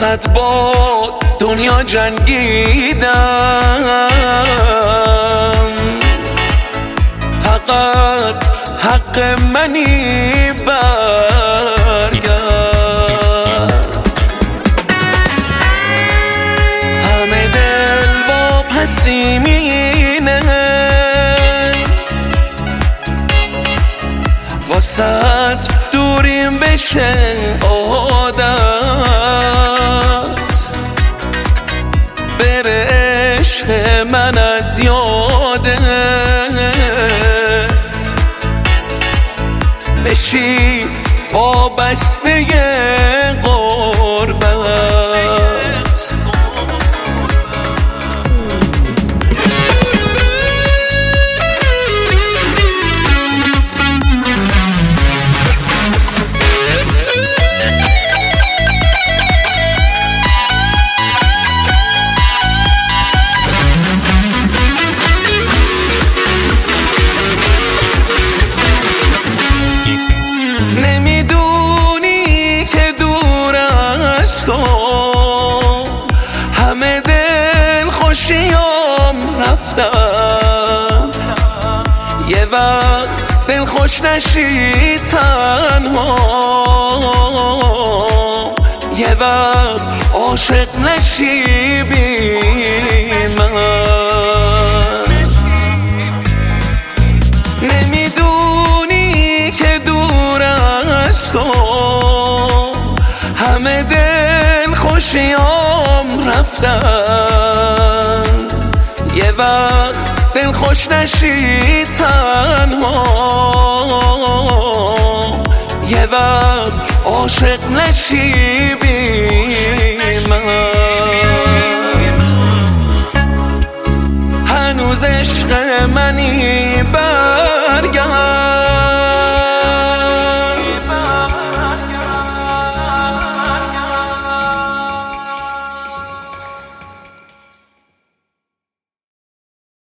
واسط با دنیا جنگیدم، فقط حق منی برگرد. همه دل با پسیمینه، واسط دوریم بشه عادت، بره عشق من از یادت، بشی وابسته غربت. نمیدونی که دور از تو همه دل خوشیام رفتن، یه وقت دل خوش نشی تنها، یه وقت عاشق نشی بی من. نمیدونی که دور از تو همه دل خوشیام رفتن، یه وقت دل خوش نشی تنها، یه وقت عاشق نشی بی من. هنوز عشق منی برگرد،